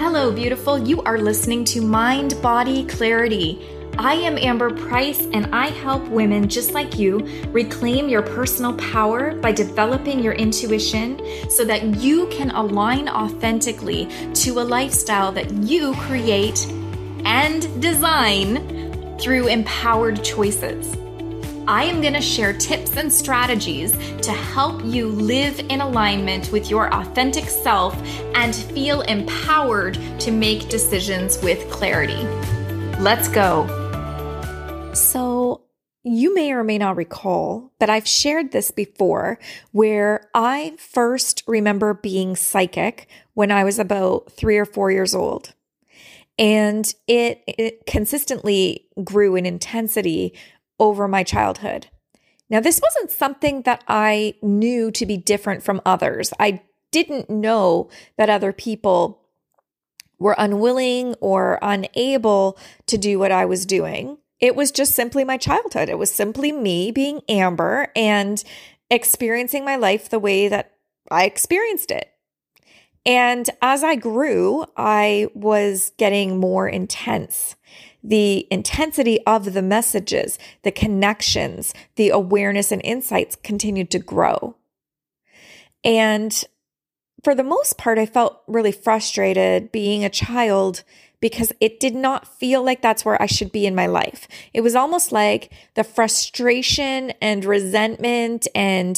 Hello, beautiful. You are listening to Mind Body Clarity. I am Amber Price, and I help women just like you reclaim your personal power by developing your intuition so that you can align authentically to a lifestyle that you create and design through empowered choices. I am going to share tips and strategies to help you live in alignment with your authentic self and feel empowered to make decisions with clarity. Let's go. So, you may or may not recall, but I've shared this before where I first remember being psychic when I was about 3 or 4 years old. And it consistently grew in intensity over my childhood. Now, this wasn't something that I knew to be different from others. I didn't know that other people were unwilling or unable to do what I was doing. It was just simply my childhood. It was simply me being Amber and experiencing my life the way that I experienced it. And as I grew, I was getting more intense. The intensity of the messages, the connections, the awareness and insights continued to grow. And for the most part, I felt really frustrated being a child because it did not feel like that's where I should be in my life. It was almost like the frustration and resentment and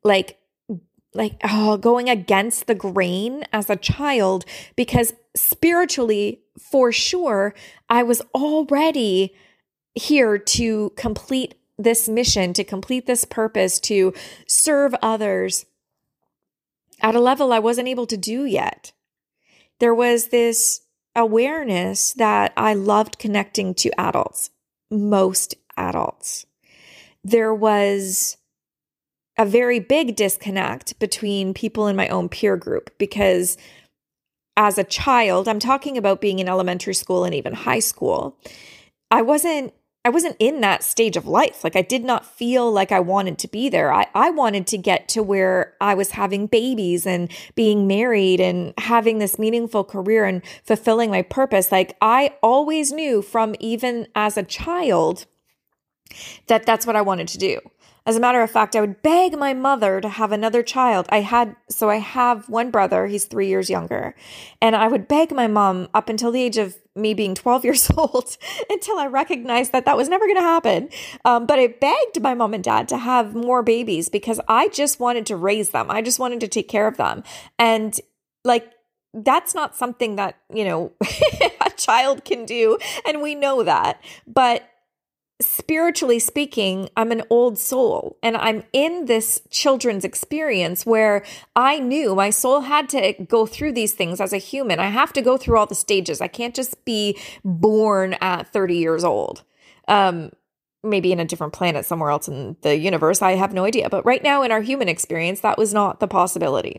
going against the grain as a child, because spiritually, for sure, I was already here to complete this mission, to complete this purpose, to serve others at a level I wasn't able to do yet. There was this awareness that I loved connecting to adults, most adults. There was a very big disconnect between people in my own peer group because as a child, I'm talking about being in elementary school and even high school, I wasn't in that stage of life. Like I did not feel like I wanted to be there. I wanted to get to where I was having babies and being married and having this meaningful career and fulfilling my purpose. Like I always knew from even as a child that that's what I wanted to do. As a matter of fact, I would beg my mother to have another child. I have one brother, he's 3 years younger. And I would beg my mom up until the age of me being 12 years old until I recognized that that was never going to happen. But I begged my mom and dad to have more babies because I just wanted to raise them. I just wanted to take care of them. And that's not something that, a child can do. And we know that. But spiritually speaking, I'm an old soul and I'm in this children's experience where I knew my soul had to go through these things as a human. I have to go through all the stages. I can't just be born at 30 years old. Maybe in a different planet somewhere else in the universe. I have no idea. But right now in our human experience, that was not the possibility.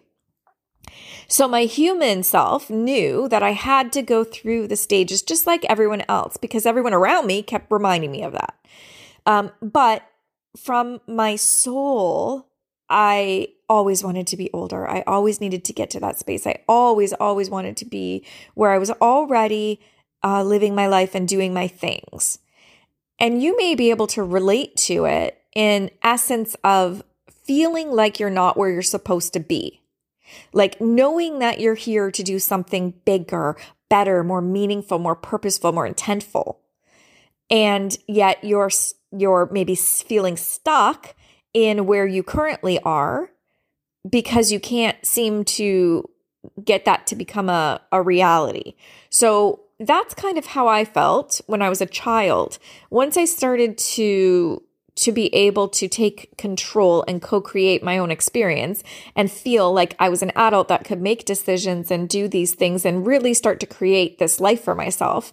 So my human self knew that I had to go through the stages just like everyone else because everyone around me kept reminding me of that. But from my soul, I always wanted to be older. I always needed to get to that space. I always wanted to be where I was already living my life and doing my things. And you may be able to relate to it in essence of feeling like you're not where you're supposed to be. Like knowing that you're here to do something bigger, better, more meaningful, more purposeful, more intentful. And yet you're maybe feeling stuck in where you currently are because you can't seem to get that to become a reality. So that's kind of how I felt when I was a child. Once I started to be able to take control and co-create my own experience and feel like I was an adult that could make decisions and do these things and really start to create this life for myself,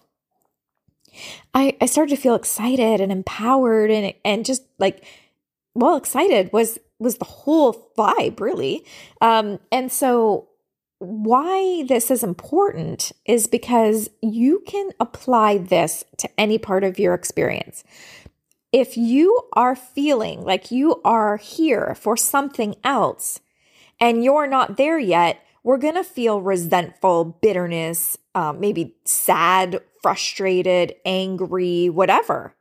I started to feel excited and empowered and just excited was the whole vibe really. And so why this is important is because you can apply this to any part of your experience. If you are feeling like you are here for something else and you're not there yet, we're going to feel resentful, bitterness, maybe sad, frustrated, angry, whatever.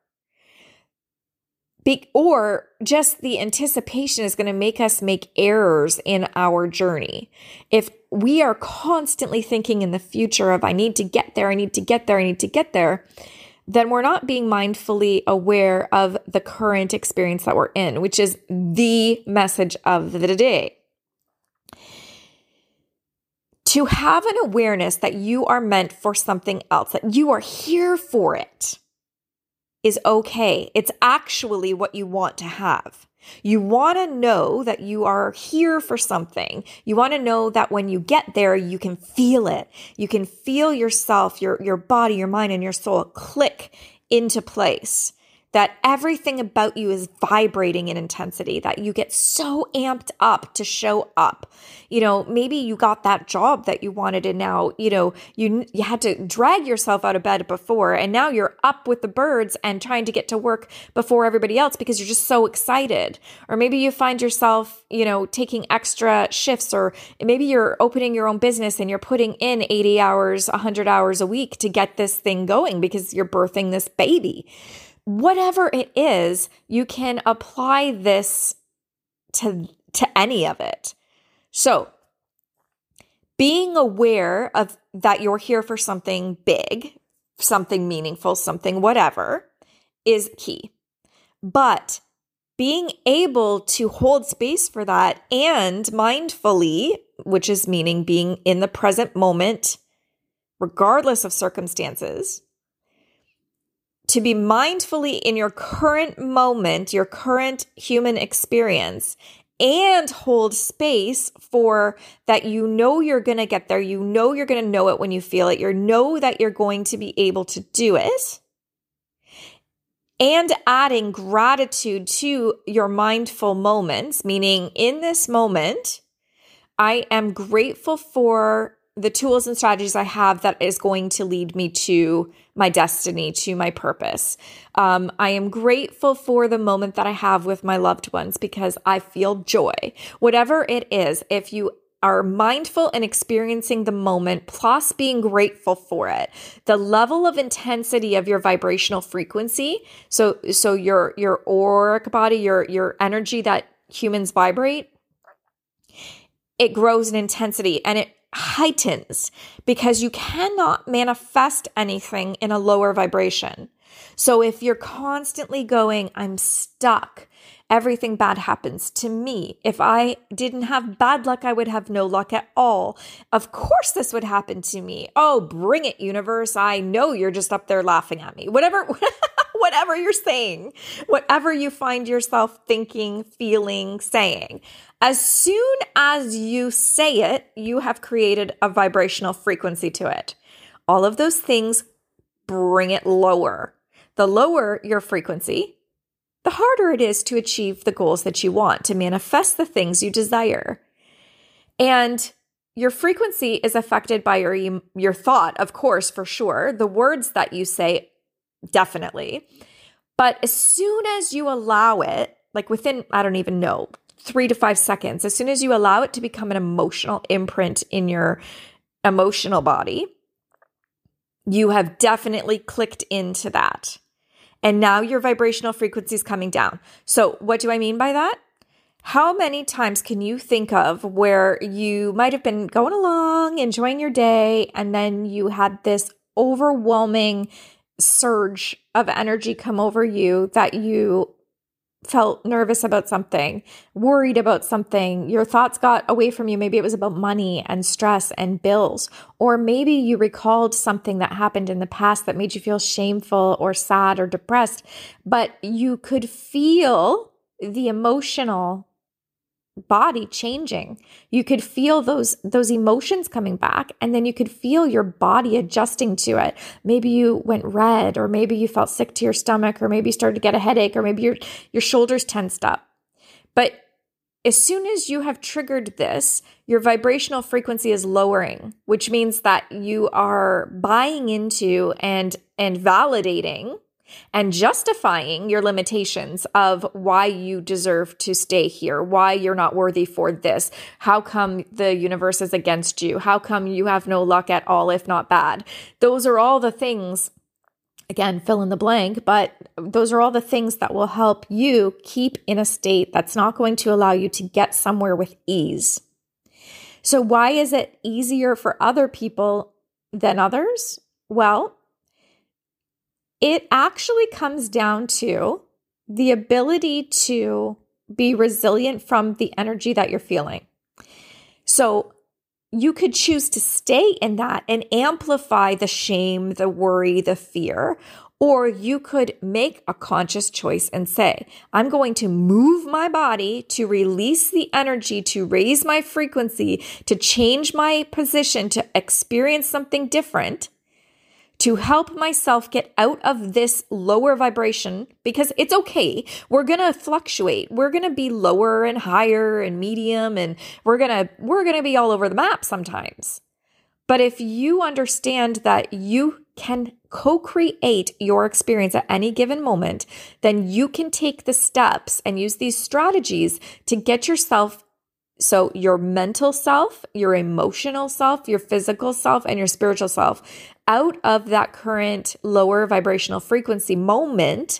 Or just the anticipation is going to make us make errors in our journey. If we are constantly thinking in the future of, I need to get there, I need to get there, I need to get there, then we're not being mindfully aware of the current experience that we're in, which is the message of the day. To have an awareness that you are meant for something else, that you are here for it, is okay. It's actually what you want to have. You want to know that you are here for something. You want to know that when you get there, you can feel it. You can feel yourself, your body, your mind, and your soul click into place. That everything about you is vibrating in intensity, that you get so amped up to show up. Maybe you got that job that you wanted and now, you had to drag yourself out of bed before and now you're up with the birds and trying to get to work before everybody else because you're just so excited. Or maybe you find yourself, taking extra shifts, or maybe you're opening your own business and you're putting in 80 hours, 100 hours a week to get this thing going because you're birthing this baby. Whatever it is, you can apply this to any of it. So, being aware of that you're here for something big, something meaningful, something whatever, is key. But being able to hold space for that and mindfully, which is meaning being in the present moment, regardless of circumstances, to be mindfully in your current moment, your current human experience, and hold space for that. You're going to get there. You're going to know it when you feel it. That you're going to be able to do it. And adding gratitude to your mindful moments, meaning in this moment, I am grateful for the tools and strategies I have that is going to lead me to my destiny, to my purpose. I am grateful for the moment that I have with my loved ones because I feel joy. Whatever it is, if you are mindful and experiencing the moment, plus being grateful for it, the level of intensity of your vibrational frequency, so your auric body, your energy that humans vibrate, it grows in intensity and it heightens because you cannot manifest anything in a lower vibration. So if you're constantly going, I'm stuck, everything bad happens to me. If I didn't have bad luck, I would have no luck at all. Of course this would happen to me. Oh, bring it, universe. I know you're just up there laughing at me. Whatever you're saying, whatever you find yourself thinking, feeling, saying. As soon as you say it, you have created a vibrational frequency to it. All of those things bring it lower. The lower your frequency, the harder it is to achieve the goals that you want, to manifest the things you desire. And your frequency is affected by your thought, of course, for sure. The words that you say, definitely. But as soon as you allow it, like within, 3 to 5 seconds, as soon as you allow it to become an emotional imprint in your emotional body, you have definitely clicked into that. And now your vibrational frequency is coming down. So what do I mean by that? How many times can you think of where you might have been going along, enjoying your day, and then you had this overwhelming surge of energy come over you that you felt nervous about something, worried about something, your thoughts got away from you. Maybe it was about money and stress and bills, or maybe you recalled something that happened in the past that made you feel shameful or sad or depressed, but you could feel the emotional body changing. You could feel those emotions coming back, and then you could feel your body adjusting to it. Maybe you went red, or maybe you felt sick to your stomach, or maybe you started to get a headache, or maybe your shoulders tensed up. But as soon as you have triggered this, your vibrational frequency is lowering, which means that you are buying into and validating and justifying your limitations of why you deserve to stay here, why you're not worthy for this, how come the universe is against you, how come you have no luck at all, if not bad. Those are all the things, again, fill in the blank, but those are all the things that will help you keep in a state that's not going to allow you to get somewhere with ease. So why is it easier for other people than others? Well, it actually comes down to the ability to be resilient from the energy that you're feeling. So you could choose to stay in that and amplify the shame, the worry, the fear, or you could make a conscious choice and say, I'm going to move my body to release the energy, to raise my frequency, to change my position, to experience something different, to help myself get out of this lower vibration, because it's okay. We're going to fluctuate. We're going to be lower and higher and medium, and we're going to be all over the map sometimes. But if you understand that you can co-create your experience at any given moment, then you can take the steps and use these strategies to get yourself, so your mental self, your emotional self, your physical self, and your spiritual self, out of that current lower vibrational frequency moment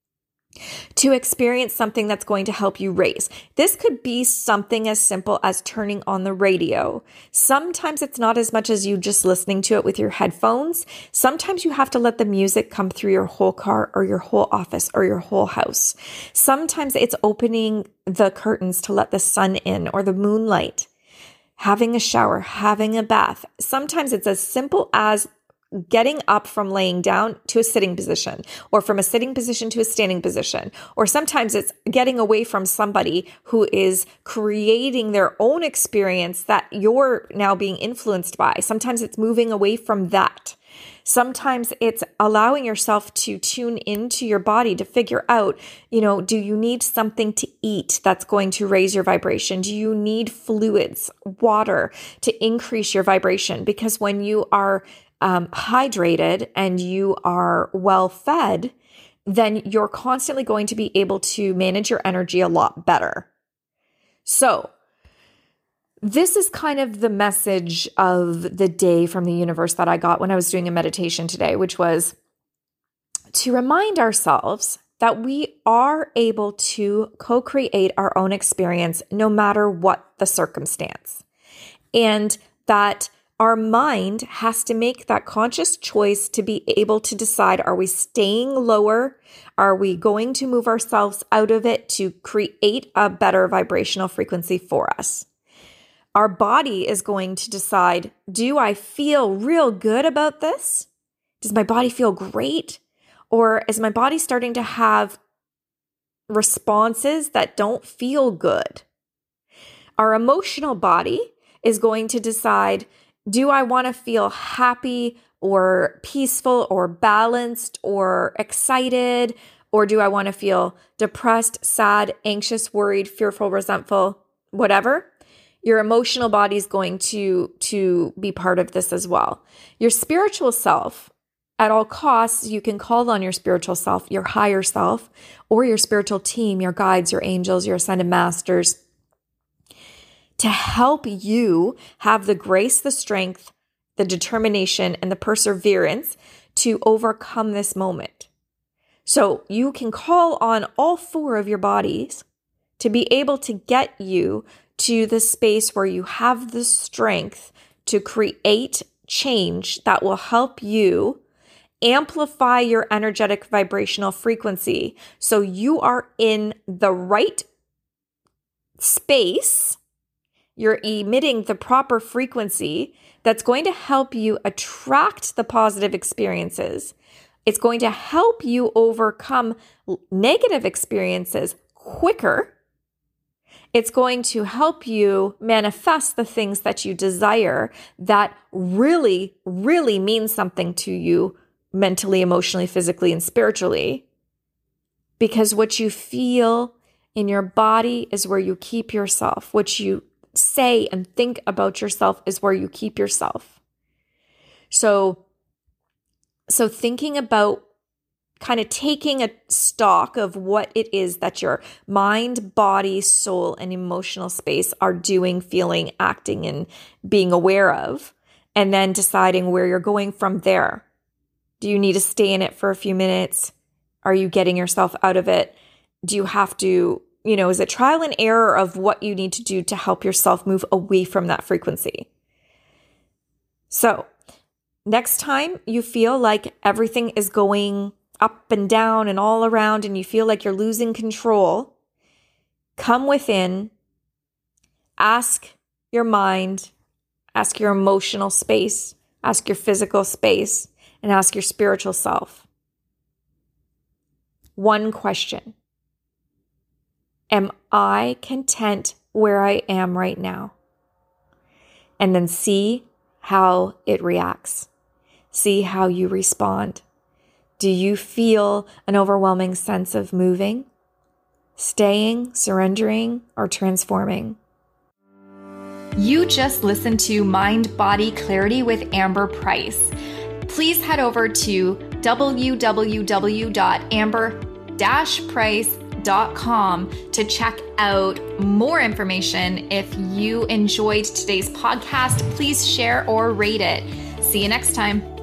to experience something that's going to help you raise. This could be something as simple as turning on the radio. Sometimes it's not as much as you just listening to it with your headphones. Sometimes you have to let the music come through your whole car or your whole office or your whole house. Sometimes it's opening the curtains to let the sun in or the moonlight, having a shower, having a bath. Sometimes it's as simple as getting up from laying down to a sitting position, or from a sitting position to a standing position. Or sometimes it's getting away from somebody who is creating their own experience that you're now being influenced by. Sometimes it's moving away from that. Sometimes it's allowing yourself to tune into your body to figure out, do you need something to eat that's going to raise your vibration? Do you need fluids, water to increase your vibration? Because when you are hydrated and you are well fed, then you're constantly going to be able to manage your energy a lot better. So this is kind of the message of the day from the universe that I got when I was doing a meditation today, which was to remind ourselves that we are able to co-create our own experience no matter what the circumstance. And that our mind has to make that conscious choice to be able to decide, are we staying lower? Are we going to move ourselves out of it to create a better vibrational frequency for us? Our body is going to decide, do I feel real good about this? Does my body feel great? Or is my body starting to have responses that don't feel good? Our emotional body is going to decide, do I want to feel happy or peaceful or balanced or excited? Or do I want to feel depressed, sad, anxious, worried, fearful, resentful, whatever? Your emotional body is going to be part of this as well. Your spiritual self, at all costs, you can call on your spiritual self, your higher self, or your spiritual team, your guides, your angels, your ascended masters, to help you have the grace, the strength, the determination, and the perseverance to overcome this moment. So you can call on all four of your bodies to be able to get you to the space where you have the strength to create change that will help you amplify your energetic vibrational frequency so you are in the right space. You're emitting the proper frequency that's going to help you attract the positive experiences. It's going to help you overcome negative experiences quicker. It's going to help you manifest the things that you desire that really, really mean something to you mentally, emotionally, physically, and spiritually. Because what you feel in your body is where you keep yourself. What you say and think about yourself is where you keep yourself. So thinking about kind of taking a stock of what it is that your mind, body, soul, and emotional space are doing, feeling, acting, and being aware of, and then deciding where you're going from there. Do you need to stay in it for a few minutes? Are you getting yourself out of it? Do you have to, is it trial and error of what you need to do to help yourself move away from that frequency? So next time you feel like everything is going up and down and all around and you feel like you're losing control, come within, ask your mind, ask your emotional space, ask your physical space, and ask your spiritual self. One question: am I content where I am right now? And then see how it reacts. See how you respond. Do you feel an overwhelming sense of moving, staying, surrendering, or transforming? You just listened to Mind Body Clarity with Amber Price. Please head over to www.amber-price.com to check out more information. If you enjoyed today's podcast, please share or rate it. See you next time.